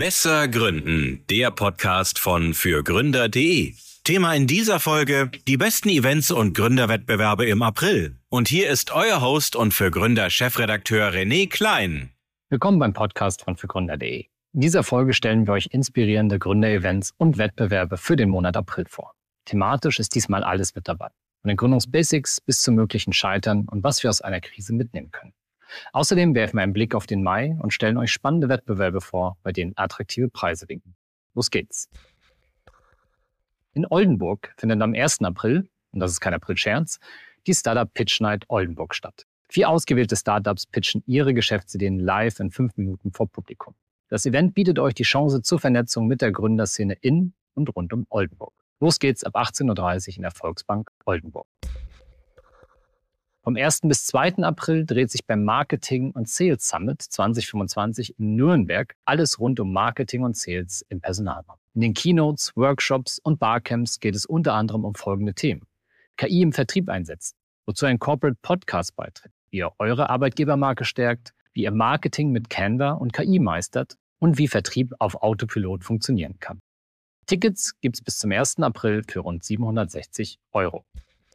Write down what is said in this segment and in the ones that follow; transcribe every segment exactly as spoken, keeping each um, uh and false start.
Besser Gründen, der Podcast von fürgründer punkt de. Thema in dieser Folge: die besten Events und Gründerwettbewerbe im April. Und hier ist euer Host und für Gründer Chefredakteur René Klein. Willkommen beim Podcast von fürgründer punkt de. In dieser Folge stellen wir euch inspirierende Gründerevents und Wettbewerbe für den Monat April vor. Thematisch ist diesmal alles mit dabei. Von den Gründungsbasics bis zum möglichen Scheitern und was wir aus einer Krise mitnehmen können. Außerdem werfen wir einen Blick auf den Mai und stellen euch spannende Wettbewerbe vor, bei denen attraktive Preise winken. Los geht's! In Oldenburg findet am ersten April, und das ist kein April-Scherz, die Startup Pitch Night Oldenburg statt. Vier ausgewählte Startups pitchen ihre Geschäftsideen live in fünf Minuten vor Publikum. Das Event bietet euch die Chance zur Vernetzung mit der Gründerszene in und rund um Oldenburg. Los geht's ab achtzehn Uhr dreißig in der Volksbank Oldenburg. Vom ersten bis zweiten April dreht sich beim Marketing und Sales Summit zwanzig fünfundzwanzig in Nürnberg alles rund um Marketing und Sales im Personalmarkt. In den Keynotes, Workshops und Barcamps geht es unter anderem um folgende Themen: K I im Vertrieb einsetzen, wozu ein Corporate Podcast beitritt, wie ihr eure Arbeitgebermarke stärkt, wie ihr Marketing mit Canva und K I meistert und wie Vertrieb auf Autopilot funktionieren kann. Tickets gibt es bis zum ersten April für rund siebenhundertsechzig Euro.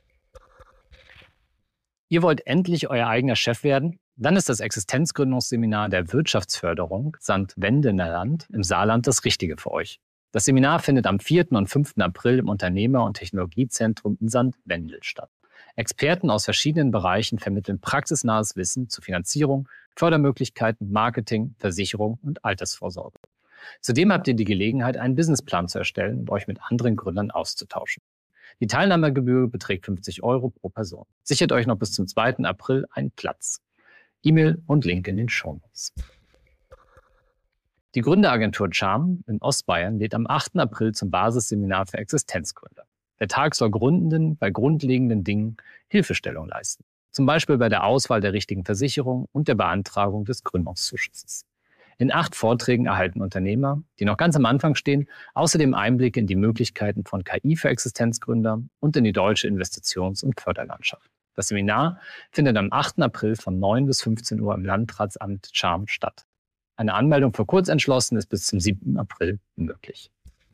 Ihr wollt endlich euer eigener Chef werden? Dann ist das Existenzgründungsseminar der Wirtschaftsförderung Sankt Wendenerland im Saarland das Richtige für euch. Das Seminar findet am vierten und fünften April im Unternehmer- und Technologiezentrum in Sankt Wendel statt. Experten aus verschiedenen Bereichen vermitteln praxisnahes Wissen zu Finanzierung, Fördermöglichkeiten, Marketing, Versicherung und Altersvorsorge. Zudem habt ihr die Gelegenheit, einen Businessplan zu erstellen und euch mit anderen Gründern auszutauschen. Die Teilnahmegebühr beträgt fünfzig Euro pro Person. Sichert euch noch bis zum zweiten April einen Platz. E-Mail und Link in den Shownotes. Die Gründeragentur Charm in Ostbayern lädt am achten April zum Basisseminar für Existenzgründer. Der Tag soll Gründenden bei grundlegenden Dingen Hilfestellung leisten. Zum Beispiel bei der Auswahl der richtigen Versicherung und der Beantragung des Gründungszuschusses. In acht Vorträgen erhalten Unternehmer, die noch ganz am Anfang stehen, außerdem Einblicke in die Möglichkeiten von K I für Existenzgründer und in die deutsche Investitions- und Förderlandschaft. Das Seminar findet am achten April von neun bis fünfzehn Uhr im Landratsamt Charm statt. Eine Anmeldung für Kurzentschlossene ist bis zum siebten April möglich.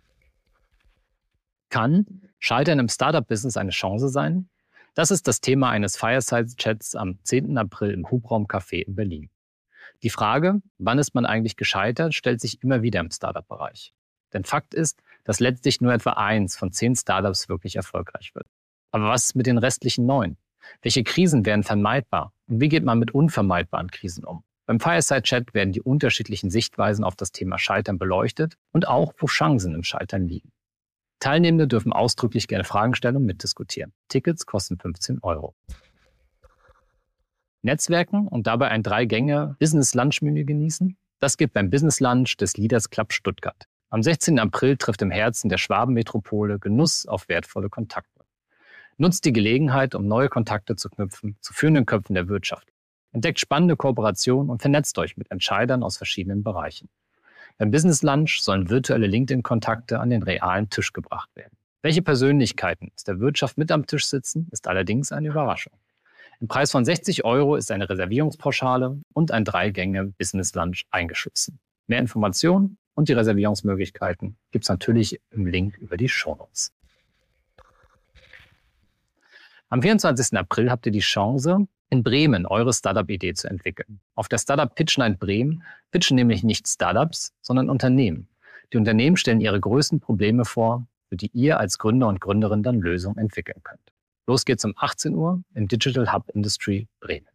Kann Scheitern im Startup-Business eine Chance sein? Das ist das Thema eines Fireside-Chats am zehnten April im Hubraum-Café in Berlin. Die Frage, wann ist man eigentlich gescheitert, stellt sich immer wieder im Startup-Bereich. Denn Fakt ist, dass letztlich nur etwa eins von zehn Startups wirklich erfolgreich wird. Aber was ist mit den restlichen neun? Welche Krisen wären vermeidbar? Und wie geht man mit unvermeidbaren Krisen um? Beim Fireside-Chat werden die unterschiedlichen Sichtweisen auf das Thema Scheitern beleuchtet und auch, wo Chancen im Scheitern liegen. Teilnehmende dürfen ausdrücklich gerne Fragen stellen und mitdiskutieren. Tickets kosten fünfzehn Euro. Netzwerken und dabei ein Drei-Gänge-Business-Lunch-Menü genießen? Das gibt beim Business Lunch des Leaders Club Stuttgart. Am sechzehnten April trifft im Herzen der Schwabenmetropole Genuss auf wertvolle Kontakte. Nutzt die Gelegenheit, um neue Kontakte zu knüpfen zu führenden Köpfen der Wirtschaft. Entdeckt spannende Kooperationen und vernetzt euch mit Entscheidern aus verschiedenen Bereichen. Beim Business Lunch sollen virtuelle LinkedIn-Kontakte an den realen Tisch gebracht werden. Welche Persönlichkeiten aus der Wirtschaft mit am Tisch sitzen, ist allerdings eine Überraschung. Im Preis von sechzig Euro ist eine Reservierungspauschale und ein Drei-Gänge-Business-Lunch eingeschlossen. Mehr Informationen und die Reservierungsmöglichkeiten gibt es natürlich im Link über die Shownotes. Am vierundzwanzigsten April habt ihr die Chance, in Bremen eure Startup-Idee zu entwickeln. Auf der Startup Pitch Night Bremen pitchen nämlich nicht Startups, sondern Unternehmen. Die Unternehmen stellen ihre größten Probleme vor, für die ihr als Gründer und Gründerin dann Lösungen entwickeln könnt. Los geht's um achtzehn Uhr im Digital Hub Industry Bremen.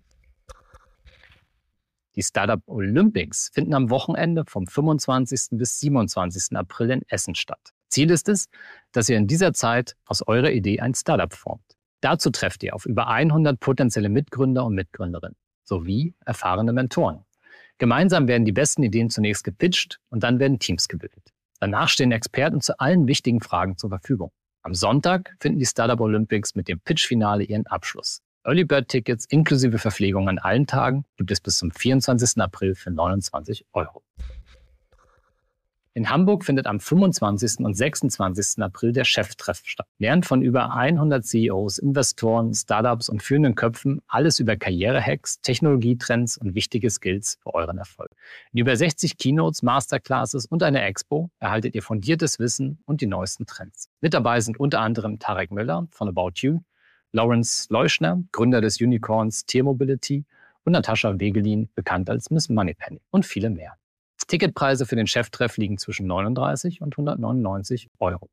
Die Startup Olympics finden am Wochenende vom fünfundzwanzigsten bis siebenundzwanzigsten April in Essen statt. Ziel ist es, dass ihr in dieser Zeit aus eurer Idee ein Startup formt. Dazu trefft ihr auf über hundert potenzielle Mitgründer und Mitgründerinnen sowie erfahrene Mentoren. Gemeinsam werden die besten Ideen zunächst gepitcht und dann werden Teams gebildet. Danach stehen Experten zu allen wichtigen Fragen zur Verfügung. Am Sonntag finden die Startup Olympics mit dem Pitch-Finale ihren Abschluss. Early Bird Tickets inklusive Verpflegung an allen Tagen gibt es bis zum vierundzwanzigsten April für neunundzwanzig Euro. In Hamburg findet am fünfundzwanzigsten und sechsundzwanzigsten April der Cheftreff statt. Lernt von über hundert C E Os, Investoren, Startups und führenden Köpfen alles über Karrierehacks, Technologietrends und wichtige Skills für euren Erfolg. In über sechzig Keynotes, Masterclasses und einer Expo erhaltet ihr fundiertes Wissen und die neuesten Trends. Mit dabei sind unter anderem Tarek Müller von About You, Lawrence Leuschner, Gründer des Unicorns Tier Mobility und Natascha Wegelin, bekannt als Miss Moneypenny und viele mehr. Ticketpreise für den Cheftreff liegen zwischen neununddreißig und hundertneunundneunzig Euro.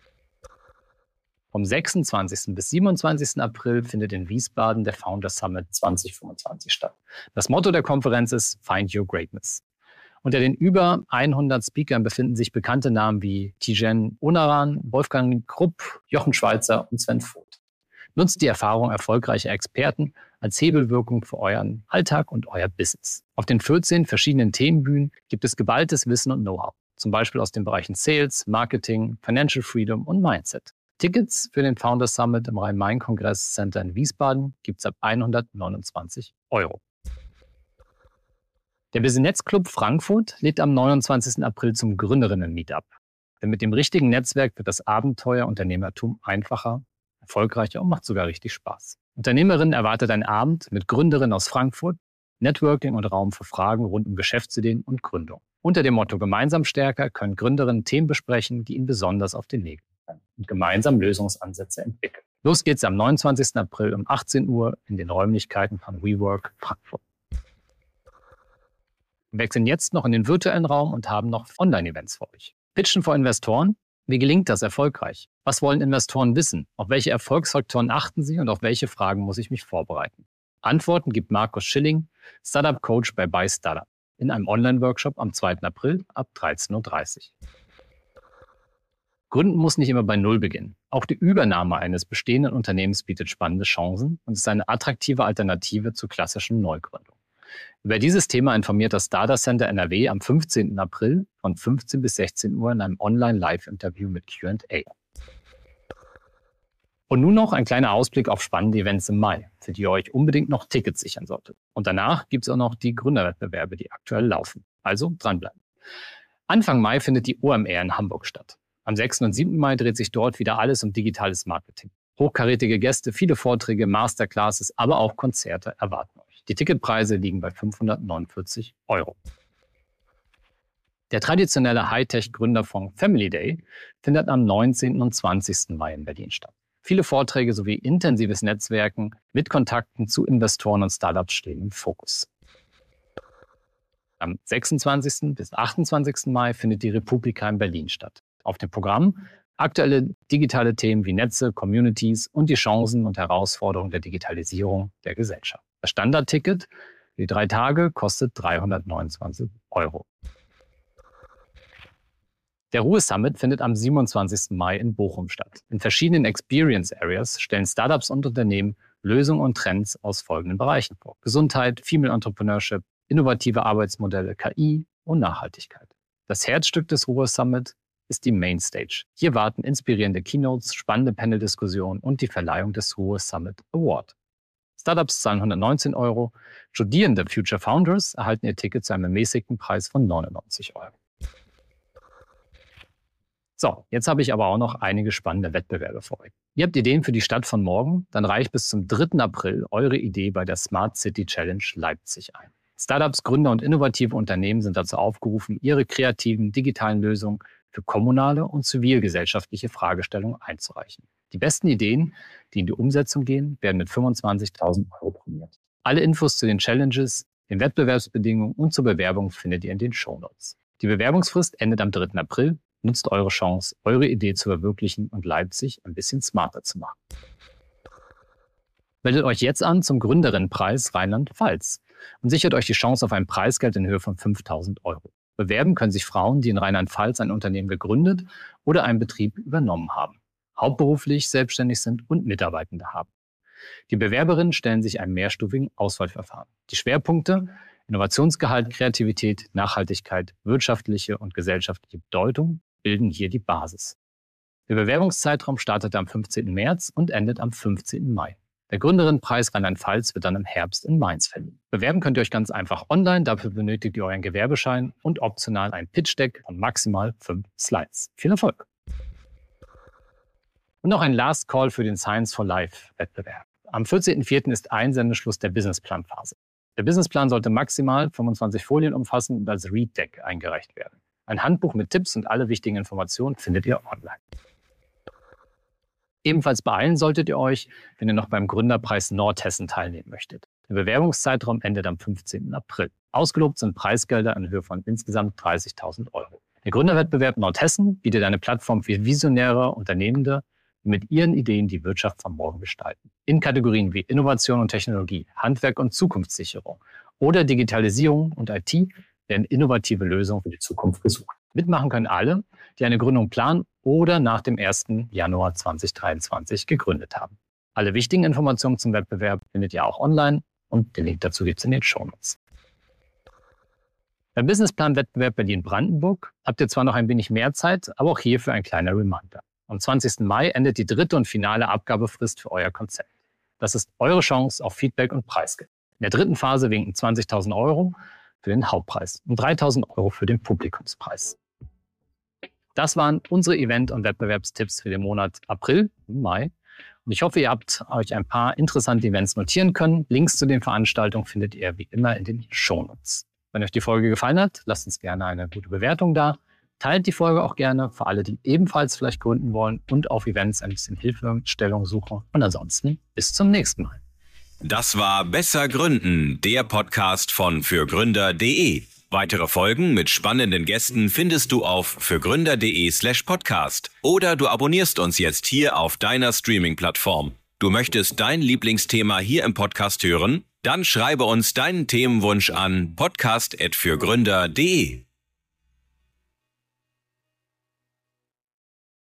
Vom sechsundzwanzigsten bis siebenundzwanzigsten April findet in Wiesbaden der Founder Summit zwanzig fünfundzwanzig statt. Das Motto der Konferenz ist Find Your Greatness. Unter den über hundert Speakern befinden sich bekannte Namen wie Tijen Onaran, Wolfgang Krupp, Jochen Schweizer und Sven Voth. Nutzt die Erfahrung erfolgreicher Experten als Hebelwirkung für euren Alltag und euer Business. Auf den vierzehn verschiedenen Themenbühnen gibt es geballtes Wissen und Know-how, zum Beispiel aus den Bereichen Sales, Marketing, Financial Freedom und Mindset. Tickets für den Founders Summit im Rhein-Main-Kongress Center in Wiesbaden gibt es ab hundertneunundzwanzig Euro. Der Business Club Frankfurt lädt am neunundzwanzigsten April zum Gründerinnen-Meetup. Denn mit dem richtigen Netzwerk wird das Abenteuer Unternehmertum einfacher, erfolgreicher und macht sogar richtig Spaß. Unternehmerinnen erwartet ein Abend mit Gründerinnen aus Frankfurt, Networking und Raum für Fragen rund um Geschäftsideen und Gründung. Unter dem Motto Gemeinsam stärker können Gründerinnen Themen besprechen, die ihnen besonders auf den Nägeln brennen und gemeinsam Lösungsansätze entwickeln. Los geht's am neunundzwanzigsten April um achtzehn Uhr in den Räumlichkeiten von WeWork Frankfurt. Wir wechseln jetzt noch in den virtuellen Raum und haben noch Online-Events für euch. Pitchen vor Investoren. Wie gelingt das erfolgreich? Was wollen Investoren wissen? Auf welche Erfolgsfaktoren achten sie und auf welche Fragen muss ich mich vorbereiten? Antworten gibt Markus Schilling, Startup-Coach bei Buy Startup, in einem Online-Workshop am zweiten April ab dreizehn Uhr dreißig. Gründen muss nicht immer bei Null beginnen. Auch die Übernahme eines bestehenden Unternehmens bietet spannende Chancen und ist eine attraktive Alternative zur klassischen Neugründung. Über dieses Thema informiert das Data Center N R W am fünfzehnten April von fünfzehn bis sechzehn Uhr in einem Online-Live-Interview mit Q and A. Und nun noch ein kleiner Ausblick auf spannende Events im Mai, für die ihr euch unbedingt noch Tickets sichern solltet. Und danach gibt es auch noch die Gründerwettbewerbe, die aktuell laufen. Also dranbleiben. Anfang Mai findet die O M R in Hamburg statt. Am sechsten und siebten Mai dreht sich dort wieder alles um digitales Marketing. Hochkarätige Gäste, viele Vorträge, Masterclasses, aber auch Konzerte erwarten euch. Die Ticketpreise liegen bei fünfhundertneunundvierzig Euro. Der traditionelle Hightech-Gründerfonds Family Day findet am neunzehnten und zwanzigsten Mai in Berlin statt. Viele Vorträge sowie intensives Netzwerken mit Kontakten zu Investoren und Startups stehen im Fokus. Am sechsundzwanzigsten bis achtundzwanzigsten Mai findet die Republika in Berlin statt. Auf dem Programm aktuelle digitale Themen wie Netze, Communities und die Chancen und Herausforderungen der Digitalisierung der Gesellschaft. Das Standardticket für die drei Tage kostet dreihundertneunundzwanzig Euro. Der Ruhe Summit findet am siebenundzwanzigsten Mai in Bochum statt. In verschiedenen Experience Areas stellen Startups und Unternehmen Lösungen und Trends aus folgenden Bereichen vor: Gesundheit, Female Entrepreneurship, innovative Arbeitsmodelle, K I und Nachhaltigkeit. Das Herzstück des Ruhe Summit ist die Mainstage. Hier warten inspirierende Keynotes, spannende Panel-Diskussionen und die Verleihung des Ruhe Summit Award. Startups zahlen hundertneunzehn Euro. Studierende Future Founders erhalten ihr Ticket zu einem ermäßigten Preis von neunundneunzig Euro. So, jetzt habe ich aber auch noch einige spannende Wettbewerbe für euch. Ihr habt Ideen für die Stadt von morgen? Dann reicht bis zum dritten April eure Idee bei der Smart City Challenge Leipzig ein. Startups, Gründer und innovative Unternehmen sind dazu aufgerufen, ihre kreativen digitalen Lösungen für kommunale und zivilgesellschaftliche Fragestellungen einzureichen. Die besten Ideen, die in die Umsetzung gehen, werden mit fünfundzwanzigtausend Euro prämiert. Alle Infos zu den Challenges, den Wettbewerbsbedingungen und zur Bewerbung findet ihr in den Shownotes. Die Bewerbungsfrist endet am dritten April. Nutzt eure Chance, eure Idee zu verwirklichen und Leipzig ein bisschen smarter zu machen. Meldet euch jetzt an zum Gründerinnenpreis Rheinland-Pfalz und sichert euch die Chance auf ein Preisgeld in Höhe von fünftausend Euro. Bewerben können sich Frauen, die in Rheinland-Pfalz ein Unternehmen gegründet oder einen Betrieb übernommen haben, hauptberuflich selbstständig sind und Mitarbeitende haben. Die Bewerberinnen stellen sich einem mehrstufigen Auswahlverfahren. Die Schwerpunkte: Innovationsgehalt, Kreativität, Nachhaltigkeit, wirtschaftliche und gesellschaftliche Bedeutung bilden hier die Basis. Der Bewerbungszeitraum startet am fünfzehnten März und endet am fünfzehnten Mai. Der Gründerinnenpreis Rheinland-Pfalz wird dann im Herbst in Mainz verliehen. Bewerben könnt ihr euch ganz einfach online, dafür benötigt ihr euren Gewerbeschein und optional ein Pitch-Deck von maximal fünf Slides. Viel Erfolg! Und noch ein Last Call für den Science for Life-Wettbewerb. Am vierzehnten vierten ist Einsendeschluss der Businessplan-Phase. Der Businessplan sollte maximal fünfundzwanzig Folien umfassen und als Read-Deck eingereicht werden. Ein Handbuch mit Tipps und alle wichtigen Informationen findet ihr online. Ebenfalls beeilen solltet ihr euch, wenn ihr noch beim Gründerpreis Nordhessen teilnehmen möchtet. Der Bewerbungszeitraum endet am fünfzehnten April. Ausgelobt sind Preisgelder in Höhe von insgesamt dreißigtausend Euro. Der Gründerwettbewerb Nordhessen bietet eine Plattform für visionäre Unternehmende, die mit ihren Ideen die Wirtschaft von morgen gestalten. In Kategorien wie Innovation und Technologie, Handwerk und Zukunftssicherung oder Digitalisierung und I T werden innovative Lösungen für die Zukunft gesucht. Mitmachen können alle, die eine Gründung planen oder nach dem ersten Januar zweitausenddreiundzwanzig gegründet haben. Alle wichtigen Informationen zum Wettbewerb findet ihr auch online und den Link dazu gibt es in den Shownotes. Beim Businessplan-Wettbewerb Berlin-Brandenburg habt ihr zwar noch ein wenig mehr Zeit, aber auch hierfür ein kleiner Reminder. Am zwanzigsten Mai endet die dritte und finale Abgabefrist für euer Konzept. Das ist eure Chance auf Feedback und Preisgeld. In der dritten Phase winken zwanzigtausend Euro für den Hauptpreis und dreitausend Euro für den Publikumspreis. Das waren unsere Event- und Wettbewerbstipps für den Monat April und Mai. Und ich hoffe, ihr habt euch ein paar interessante Events notieren können. Links zu den Veranstaltungen findet ihr wie immer in den Shownotes. Wenn euch die Folge gefallen hat, lasst uns gerne eine gute Bewertung da. Teilt die Folge auch gerne für alle, die ebenfalls vielleicht gründen wollen und auf Events ein bisschen Hilfestellung suchen. Und ansonsten bis zum nächsten Mal. Das war Besser Gründen, der Podcast von fürgründer punkt de. Weitere Folgen mit spannenden Gästen findest du auf fürgründer.de slash podcast oder du abonnierst uns jetzt hier auf deiner Streaming-Plattform. Du möchtest dein Lieblingsthema hier im Podcast hören? Dann schreibe uns deinen Themenwunsch an podcast at fürgründer punkt de.